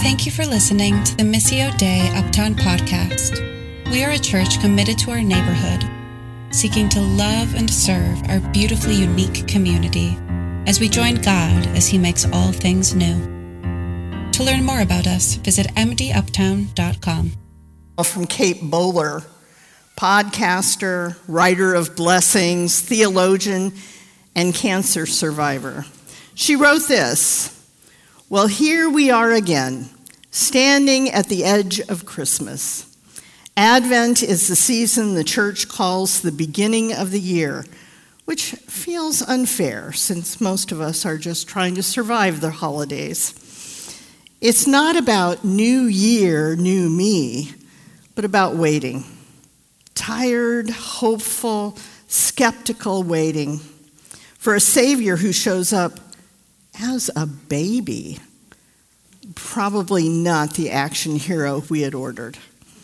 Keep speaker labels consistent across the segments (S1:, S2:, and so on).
S1: Thank you for listening to the Missio Dei Uptown podcast. We are a church committed to our neighborhood, seeking to love and serve our beautifully unique community as we join God as He makes all things new. To learn more about us, visit mduptown.com.
S2: From Kate Bowler, podcaster, writer of blessings, theologian, and cancer survivor. She wrote this: "Well, here we are again, standing at the edge of Christmas. Advent is the season the church calls the beginning of the year, which feels unfair since most of us are just trying to survive the holidays. It's not about new year, new me, but about waiting. Tired, hopeful, skeptical waiting for a Savior who shows up as a baby. Probably not the action hero we had ordered.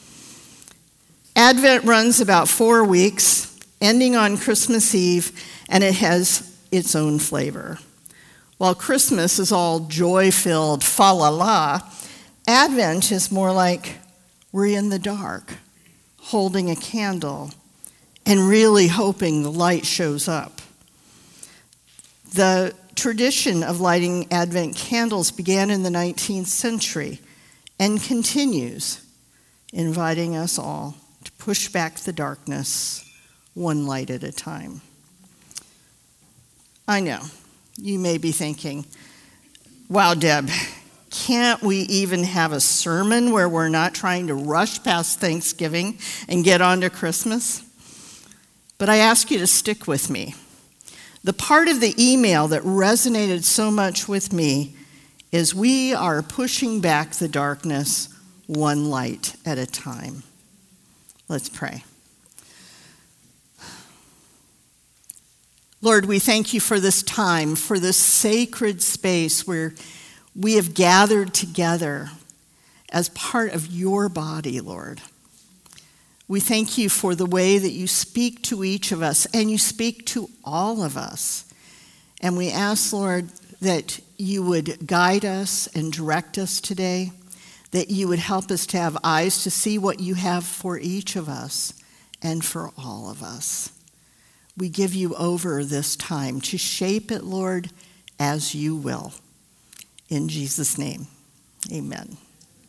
S2: Advent runs about 4 weeks, ending on Christmas Eve, and it has its own flavor. While Christmas is all joy-filled, fa-la-la, Advent is more like we're in the dark, holding a candle, and really hoping the light shows up. The tradition of lighting Advent candles began in the 19th century and continues, inviting us all to push back the darkness one light at a time. I know, you may be thinking, wow, Deb, can't we even have a sermon where we're not trying to rush past Thanksgiving and get on to Christmas? But I ask you to stick with me. The part of the email that resonated so much with me is we are pushing back the darkness one light at a time. Let's pray. Lord, we thank you for this time, for this sacred space where we have gathered together as part of your body, Lord. We thank you for the way that you speak to each of us, and you speak to all of us. And we ask, Lord, that you would guide us and direct us today, that you would help us to have eyes to see what you have for each of us and for all of us. We give you over this time to shape it, Lord, as you will. In Jesus' name, amen.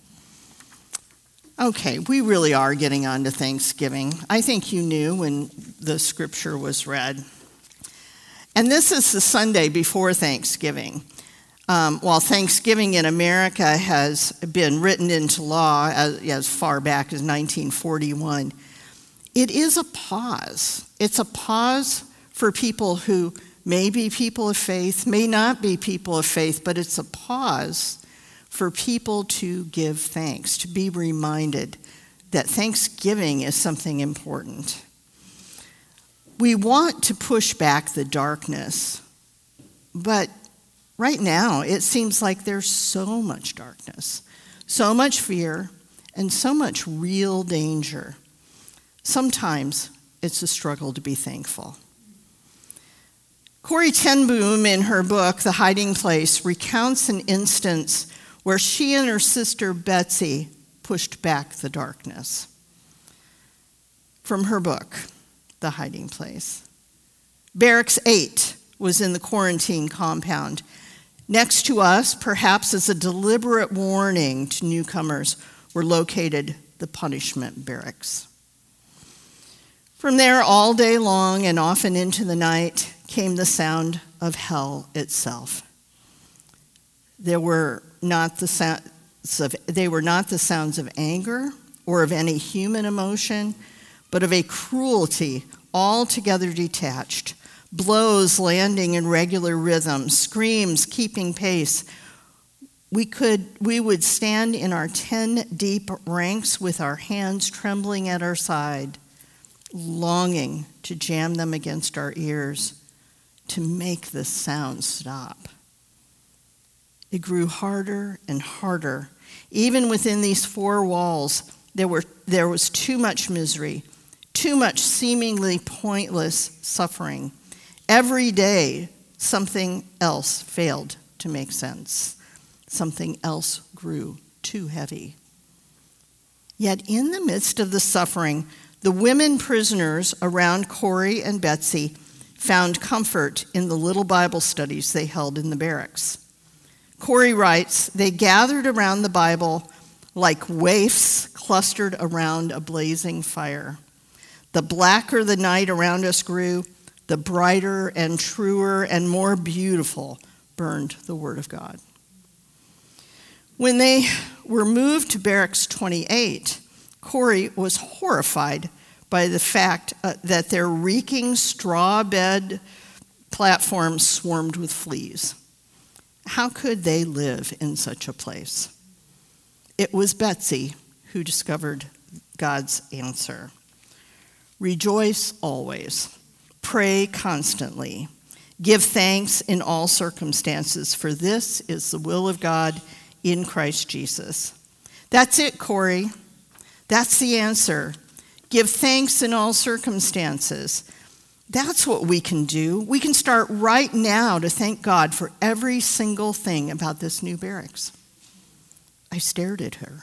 S2: Okay, we really are getting on to Thanksgiving. I think you knew when the scripture was read. And this is the Sunday before Thanksgiving. While Thanksgiving in America has been written into law as far back as 1941, it is a pause. It's a pause for people who may be people of faith, may not be people of faith, but it's a pause for people to give thanks, to be reminded that Thanksgiving is something important. We want to push back the darkness, but right now it seems like there's so much darkness, so much fear, and so much real danger. Sometimes it's a struggle to be thankful. Corrie ten Boom, in her book, The Hiding Place, recounts an instance where she and her sister Betsy pushed back the darkness. From her book, The Hiding Place. Barracks 8 was in the quarantine compound. Next to us, perhaps as a deliberate warning to newcomers, were located the punishment barracks. From there, all day long and often into the night, came the sound of hell itself. They were not the sounds of anger or of any human emotion, but of a cruelty altogether detached, blows landing in regular rhythm, screams keeping pace. We would stand in our 10 deep ranks with our hands trembling at our side, longing to jam them against our ears to make the sound stop. It grew harder and harder. Even within these 4 walls, there was too much misery, too much seemingly pointless suffering. Every day, something else failed to make sense. Something else grew too heavy. Yet in the midst of the suffering, the women prisoners around Corrie and Betsy found comfort in the little Bible studies they held in the barracks. Corrie writes, "They gathered around the Bible like waifs clustered around a blazing fire. The blacker the night around us grew, the brighter and truer and more beautiful burned the Word of God." When they were moved to Barracks 28, Corrie was horrified by the fact that their reeking straw bed platform swarmed with fleas. How could they live in such a place? It was Betsy who discovered God's answer. Rejoice always. Pray constantly. Give thanks in all circumstances, for this is the will of God in Christ Jesus. That's it, Corrie. That's the answer. Give thanks in all circumstances. That's what we can do. We can start right now to thank God for every single thing about this new barracks. I stared at her.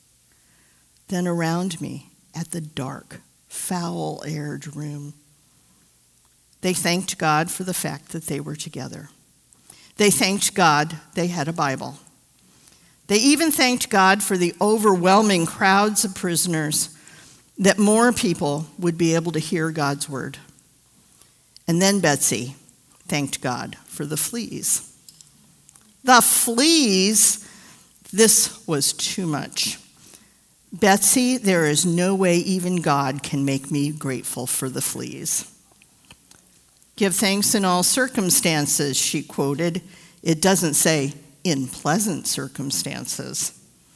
S2: Then around me at the dark, foul-aired room. They thanked God for the fact that they were together. They thanked God they had a Bible. They even thanked God for the overwhelming crowds of prisoners, that more people would be able to hear God's word. And then Betsy thanked God for the fleas. The fleas! This was too much. Betsy, there is no way even God can make me grateful for the fleas. Give thanks in all circumstances, she quoted. It doesn't say in pleasant circumstances.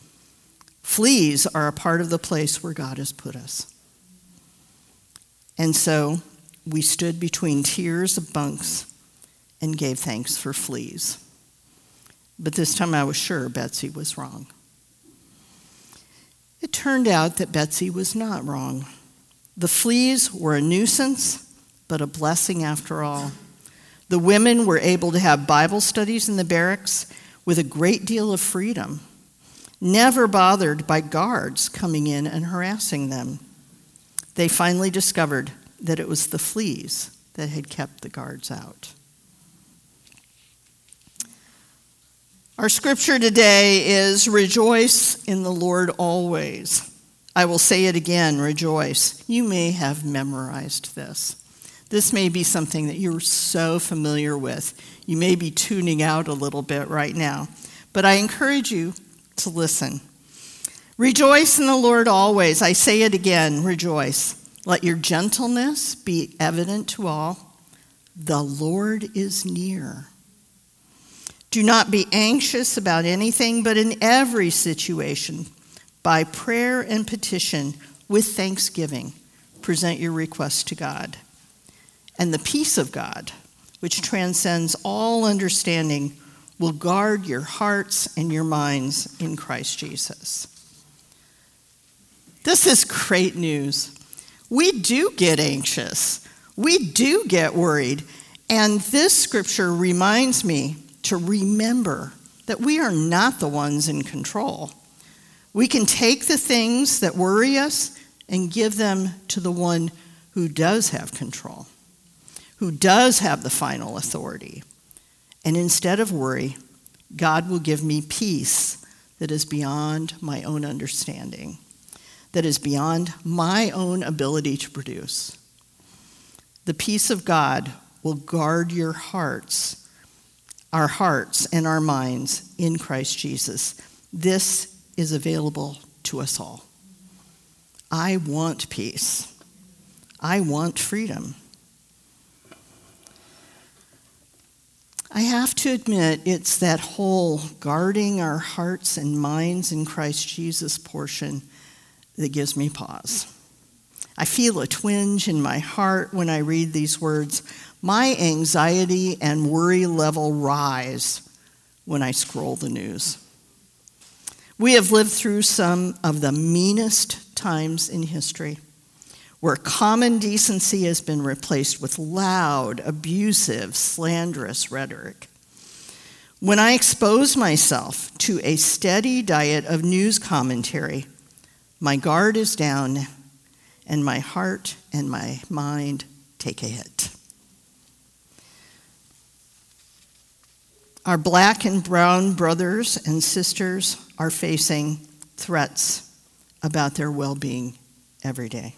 S2: Fleas are a part of the place where God has put us. And so we stood between tiers of bunks and gave thanks for fleas. But this time I was sure Betsy was wrong. It turned out that Betsy was not wrong. The fleas were a nuisance, but a blessing after all. The women were able to have Bible studies in the barracks with a great deal of freedom, never bothered by guards coming in and harassing them. They finally discovered that it was the fleas that had kept the guards out. Our scripture today is, "Rejoice in the Lord always." I will say it again, rejoice. You may have memorized this. This may be something that you're so familiar with. You may be tuning out a little bit right now, but I encourage you to listen. Rejoice in the Lord always. I say it again, rejoice. Let your gentleness be evident to all. The Lord is near. Do not be anxious about anything, but in every situation, by prayer and petition, with thanksgiving, present your requests to God. And the peace of God, which transcends all understanding, will guard your hearts and your minds in Christ Jesus. This is great news. We do get anxious. We do get worried. And this scripture reminds me to remember that we are not the ones in control. We can take the things that worry us and give them to the one who does have control, who does have the final authority. And instead of worry, God will give me peace that is beyond my own understanding, that is beyond my own ability to produce. The peace of God will guard your hearts, our hearts and our minds in Christ Jesus. This is available to us all. I want peace. I want freedom. I have to admit, it's that whole guarding our hearts and minds in Christ Jesus portion that gives me pause. I feel a twinge in my heart when I read these words. My anxiety and worry level rise when I scroll the news. We have lived through some of the meanest times in history, where common decency has been replaced with loud, abusive, slanderous rhetoric. When I expose myself to a steady diet of news commentary, my guard is down and my heart and my mind take a hit. Our black and brown brothers and sisters are facing threats about their well-being every day.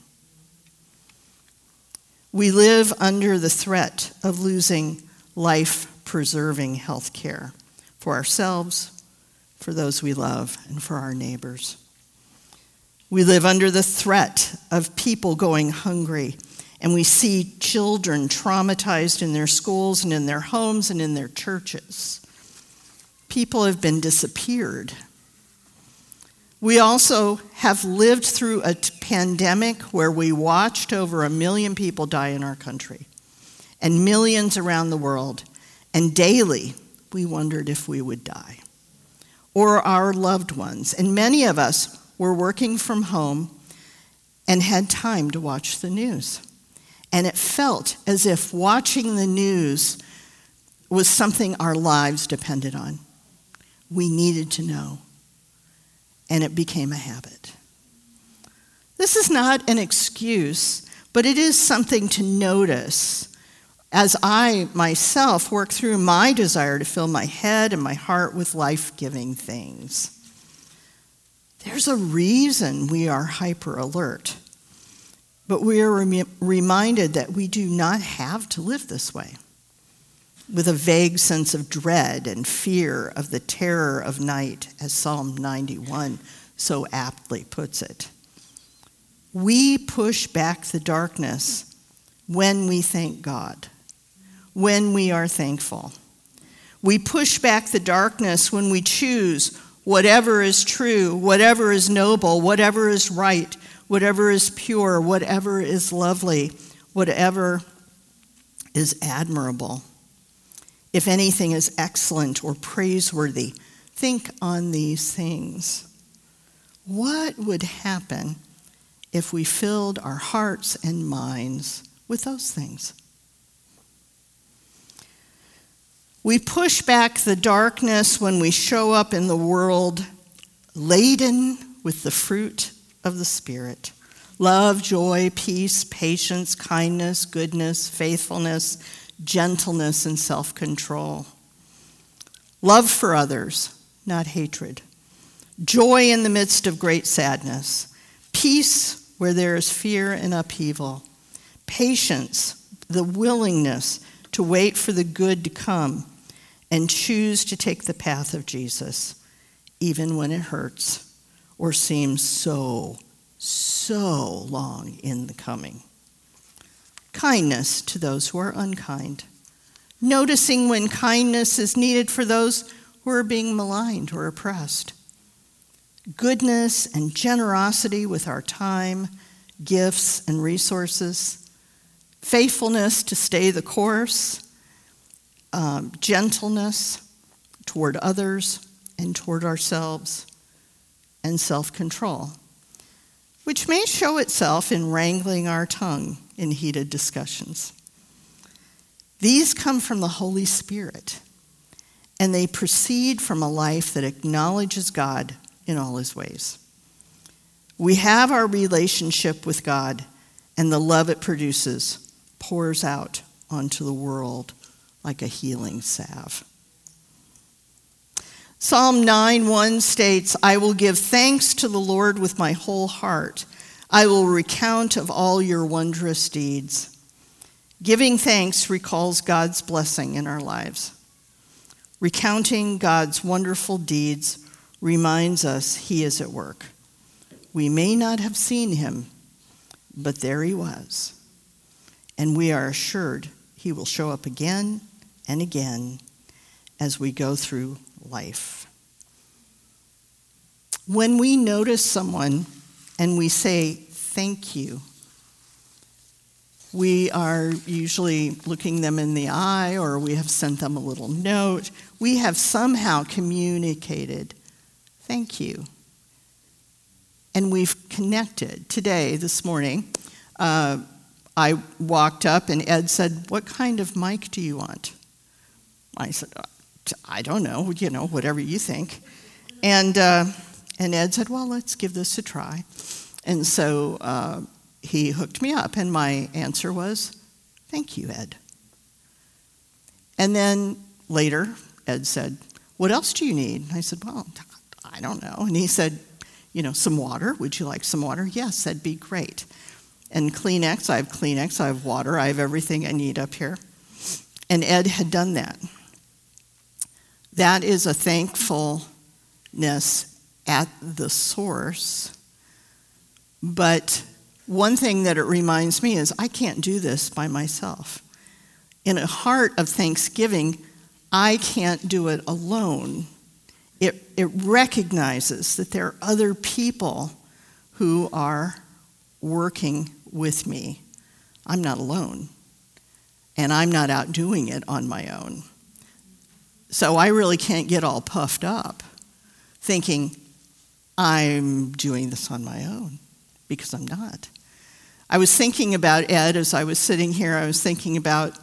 S2: We live under the threat of losing life-preserving health care for ourselves, for those we love, and for our neighbors. We live under the threat of people going hungry, and we see children traumatized in their schools and in their homes and in their churches. People have been disappeared. We also have lived through a pandemic where we watched over 1 million people die in our country and millions around the world, and daily we wondered if we would die or our loved ones. And many of us were working from home and had time to watch the news. And it felt as if watching the news was something our lives depended on. We needed to know. And it became a habit. This is not an excuse, but it is something to notice as I myself work through my desire to fill my head and my heart with life-giving things. There's a reason we are hyper alert, but we are reminded that we do not have to live this way, with a vague sense of dread and fear of the terror of night, as Psalm 91 so aptly puts it. We push back the darkness when we thank God, when we are thankful. We push back the darkness when we choose whatever is true, whatever is noble, whatever is right, whatever is pure, whatever is lovely, whatever is admirable. If anything is excellent or praiseworthy, think on these things. What would happen if we filled our hearts and minds with those things? We push back the darkness when we show up in the world laden with the fruit of the Spirit: love, joy, peace, patience, kindness, goodness, faithfulness, gentleness, and self-control. Love for others, not hatred. Joy in the midst of great sadness. Peace where there is fear and upheaval. Patience, the willingness to wait for the good to come and choose to take the path of Jesus, even when it hurts or seems so long in the coming. Kindness to those who are unkind. Noticing when kindness is needed for those who are being maligned or oppressed. Goodness and generosity with our time, gifts, and resources. Faithfulness to stay the course. Gentleness toward others and toward ourselves. And self-control, which may show itself in wrangling our tongue in heated discussions. These come from the Holy Spirit, and they proceed from a life that acknowledges God in all his ways. We have our relationship with God, and the love it produces pours out onto the world like a healing salve. Psalm 9:1 states, "I will give thanks to the Lord with my whole heart. I will recount of all your wondrous deeds." Giving thanks recalls God's blessing in our lives. Recounting God's wonderful deeds reminds us he is at work. We may not have seen him, but there he was. And we are assured he will show up again and again as we go through life. When we notice someone and we say thank you, we are usually looking them in the eye, or we have sent them a little note. We have somehow communicated thank you. And we've connected. Today, this morning, I walked up and Ed said, "What kind of mic do you want?" I said, I don't know, whatever you think. And Ed said, well, let's give this a try. And so he hooked me up, and my answer was, thank you, Ed. And then later, Ed said, what else do you need? And I said, well, I don't know. And he said, some water. Would you like some water? Yes, that'd be great. And Kleenex, I have water, I have everything I need up here. And Ed had done that. That is a thankfulness at the source. But one thing that it reminds me is I can't do this by myself. In a heart of thanksgiving, I can't do it alone. It recognizes that there are other people who are working with me. I'm not alone. And I'm not out doing it on my own. So I really can't get all puffed up thinking I'm doing this on my own, because I'm not. I was thinking about Ed as I was sitting here. I was thinking about,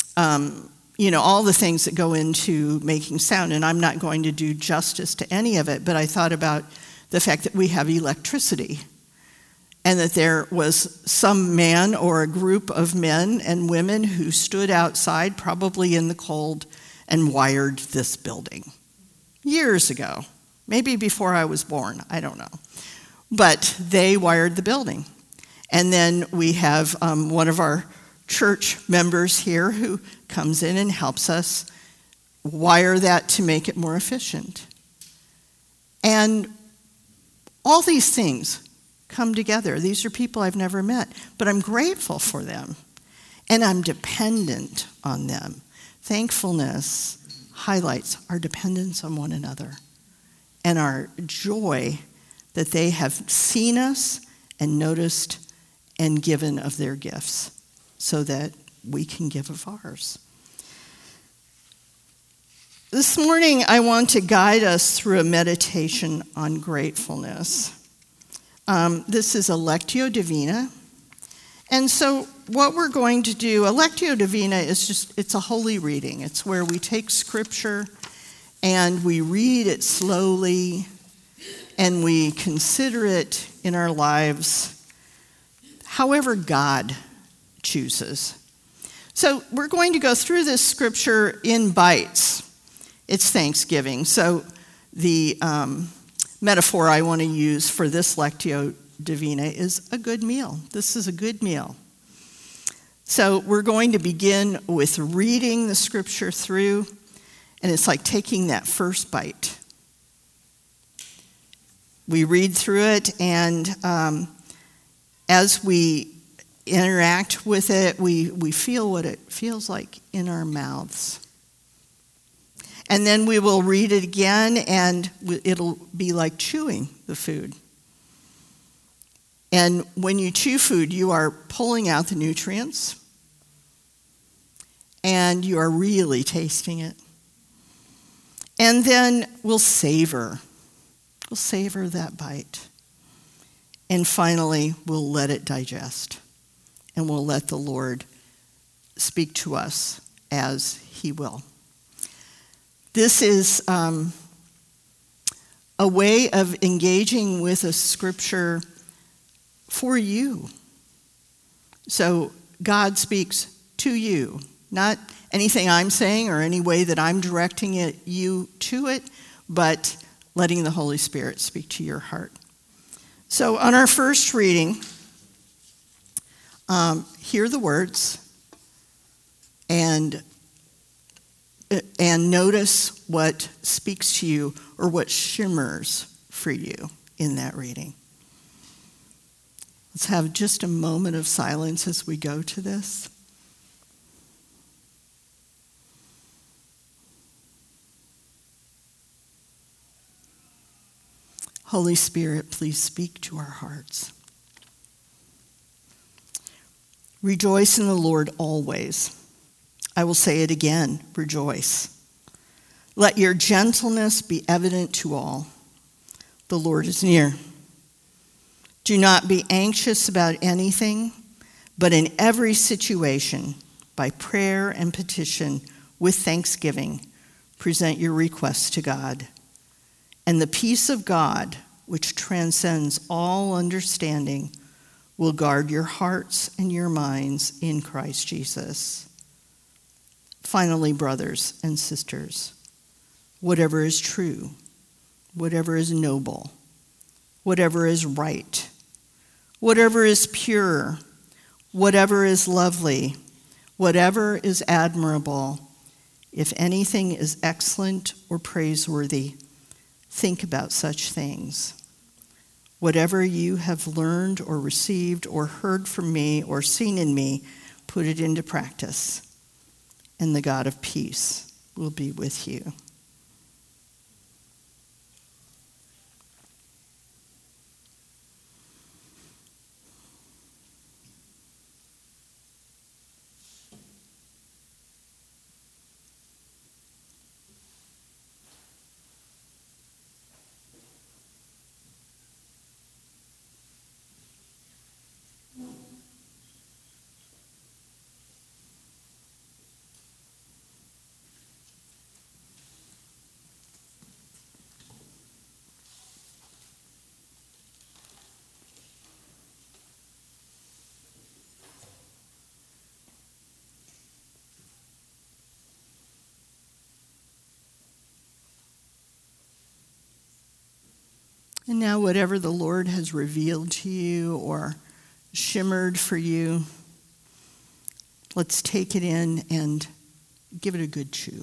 S2: all the things that go into making sound, and I'm not going to do justice to any of it, but I thought about the fact that we have electricity, and that there was some man or a group of men and women who stood outside, probably in the cold, and wired this building years ago, maybe before I was born, I don't know. But they wired the building. And then we have one of our church members here who comes in and helps us wire that to make it more efficient. And all these things come together. These are people I've never met, but I'm grateful for them, and I'm dependent on them. Thankfulness highlights our dependence on one another and our joy that they have seen us and noticed and given of their gifts so that we can give of ours. This morning, I want to guide us through a meditation on gratefulness. This is a Lectio Divina. And so what we're going to do, a Lectio Divina is it's a holy reading. It's where we take Scripture and we read it slowly and we consider it in our lives however God chooses. So we're going to go through this Scripture in bites. It's Thanksgiving. So the metaphor I want to use for this Lectio Divina is a good meal. This is a good meal. So we're going to begin with reading the Scripture through, and it's like taking that first bite. We read through it, and as we interact with it, we feel what it feels like in our mouths. And then we will read it again, and it'll be like chewing the food. And when you chew food, you are pulling out the nutrients, and you are really tasting it. And then we'll savor. We'll savor that bite. And finally, we'll let it digest. And we'll let the Lord speak to us as He will. This is a way of engaging with a Scripture for you. So God speaks to you, not anything I'm saying or any way that I'm directing you to it, but letting the Holy Spirit speak to your heart. So on our first reading, hear the words and notice what speaks to you or what shimmers for you in that reading. Let's have just a moment of silence as we go to this. Holy Spirit, please speak to our hearts. Rejoice in the Lord always. I will say it again, rejoice. Let your gentleness be evident to all. The Lord is near. Do not be anxious about anything, but in every situation, by prayer and petition, with thanksgiving, present your requests to God. And the peace of God, which transcends all understanding, will guard your hearts and your minds in Christ Jesus. Finally, brothers and sisters, whatever is true, whatever is noble, whatever is right, whatever is pure, whatever is lovely, whatever is admirable, if anything is excellent or praiseworthy, think about such things. Whatever you have learned or received or heard from me or seen in me, put it into practice, and the God of peace will be with you. And now whatever the Lord has revealed to you or shimmered for you, let's take it in and give it a good chew.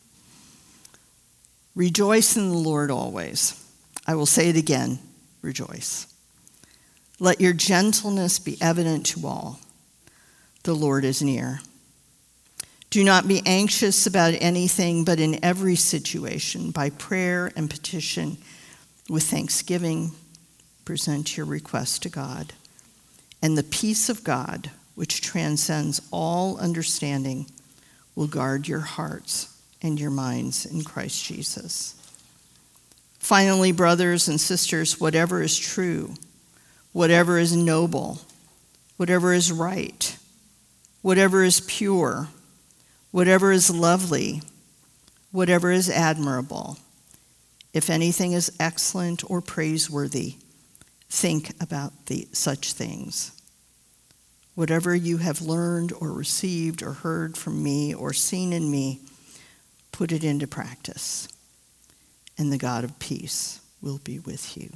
S2: Rejoice in the Lord always. I will say it again, rejoice. Let your gentleness be evident to all. The Lord is near. Do not be anxious about anything, but in every situation, by prayer and petition, with thanksgiving, present your request to God. And the peace of God, which transcends all understanding, will guard your hearts and your minds in Christ Jesus. Finally, brothers and sisters, whatever is true, whatever is noble, whatever is right, whatever is pure, whatever is lovely, whatever is admirable, if anything is excellent or praiseworthy, think about such things. Whatever you have learned or received or heard from me or seen in me, put it into practice, and the God of peace will be with you.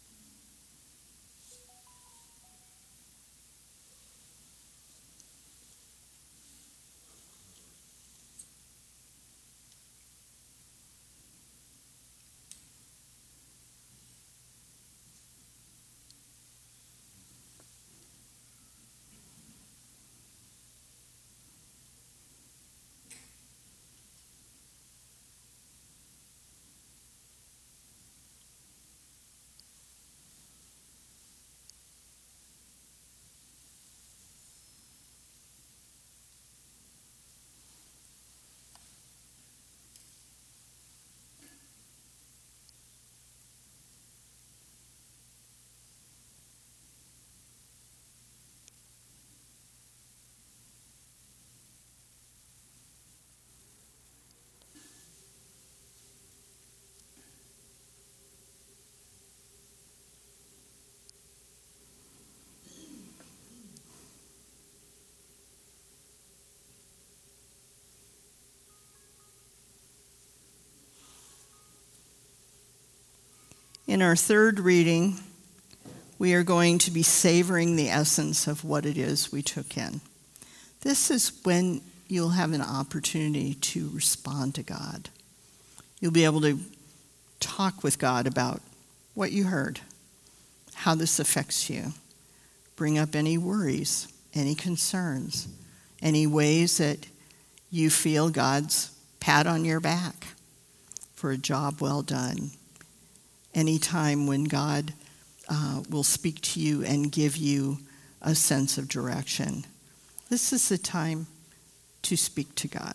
S2: In our third reading, we are going to be savoring the essence of what it is we took in. This is when you'll have an opportunity to respond to God. You'll be able to talk with God about what you heard, how this affects you. Bring up any worries, any concerns, any ways that you feel God's pat on your back for a job well done. Any time when God will speak to you and give you a sense of direction. This is the time to speak to God.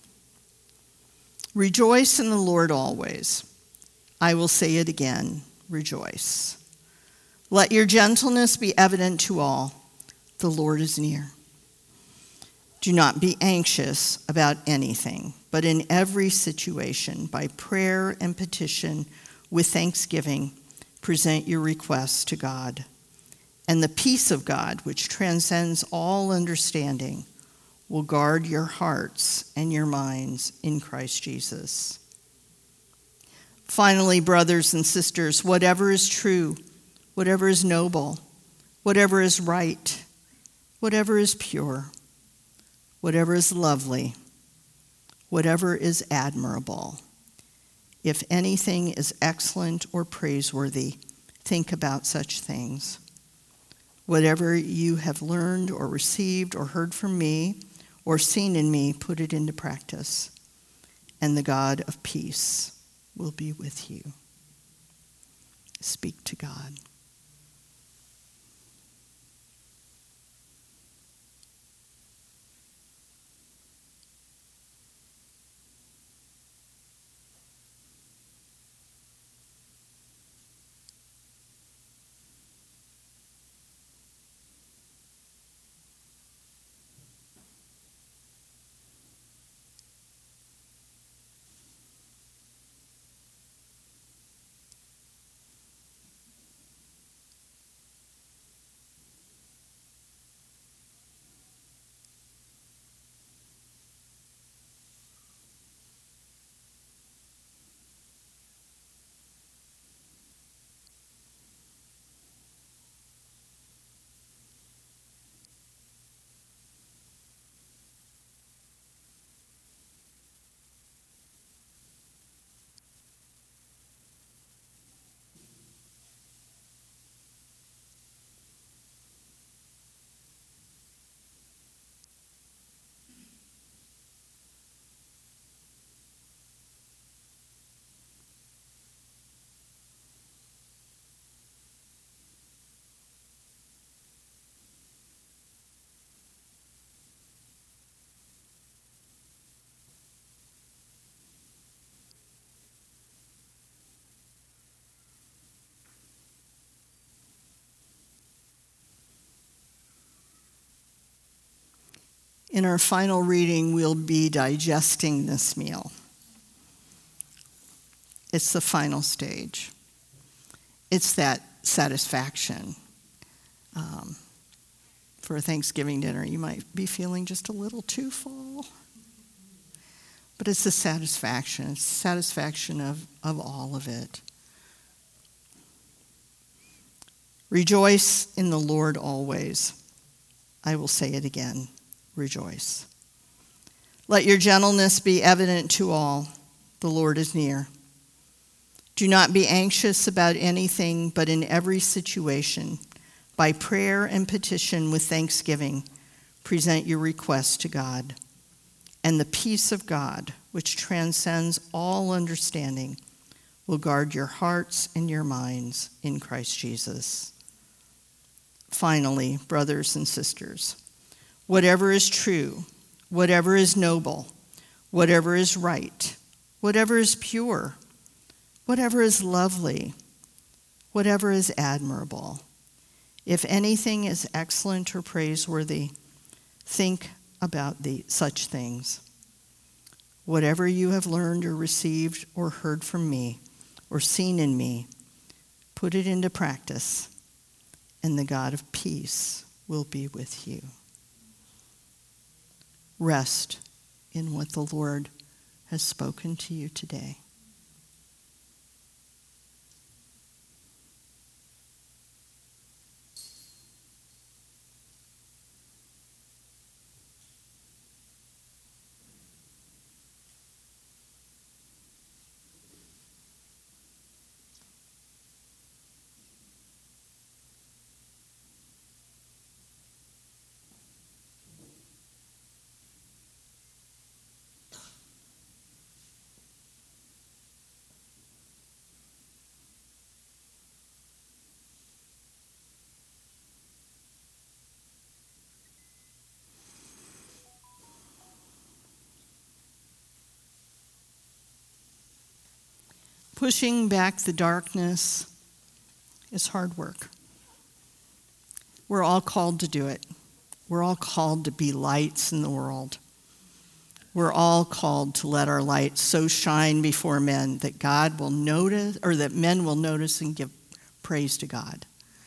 S2: Rejoice in the Lord always. I will say it again, rejoice. Let your gentleness be evident to all. The Lord is near. Do not be anxious about anything, but in every situation, by prayer and petition, with thanksgiving, present your requests to God. And the peace of God, which transcends all understanding, will guard your hearts and your minds in Christ Jesus. Finally, brothers and sisters, whatever is true, whatever is noble, whatever is right, whatever is pure, whatever is lovely, whatever is admirable, if anything is excellent or praiseworthy, think about such things. Whatever you have learned or received or heard from me or seen in me, put it into practice, and the God of peace will be with you. Speak to God. In our final reading, we'll be digesting this meal. It's the final stage. It's that satisfaction. For a Thanksgiving dinner, you might be feeling just a little too full. But it's the satisfaction. It's the satisfaction of all of it. Rejoice in the Lord always. I will say it again. Rejoice. Let your gentleness be evident to all. The Lord is near. Do not be anxious about anything, but in every situation, by prayer and petition with thanksgiving, present your requests to God. And the peace of God, which transcends all understanding, will guard your hearts and your minds in Christ Jesus. Finally, brothers and sisters, whatever is true, whatever is noble, whatever is right, whatever is pure, whatever is lovely, whatever is admirable, if anything is excellent or praiseworthy, think about such things. Whatever you have learned or received or heard from me or seen in me, put it into practice, and the God of peace will be with you. Rest in what the Lord has spoken to you today. Pushing back the darkness is hard work. We're all called to do it. We're all called to be lights in the world. We're all called to let our light so shine before men that God will notice, or that men will notice and give praise to God.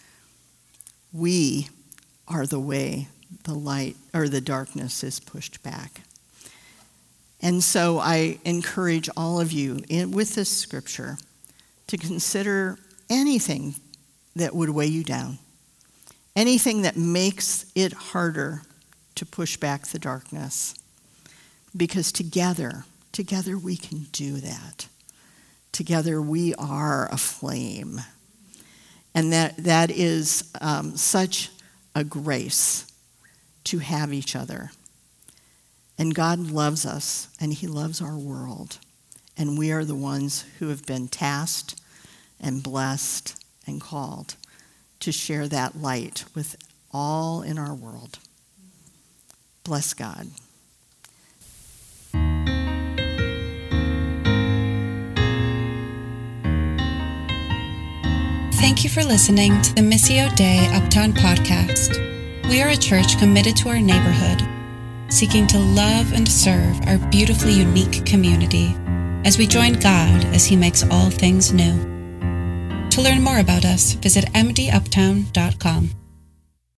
S2: We are the way the light or the darkness is pushed back. And so I encourage all of you with this scripture to consider anything that would weigh you down, anything that makes it harder to push back the darkness. Because together we can do that. Together we are a flame. And that is such a grace to have each other. And God loves us, and he loves our world. And we are the ones who have been tasked and blessed and called to share that light with all in our world. Bless God.
S1: Thank you for listening to the Missio Dei Uptown podcast. We are a church committed to our neighborhood, seeking to love and serve our beautifully unique community as we join God as he makes all things new. To learn more about us, visit mduptown.com.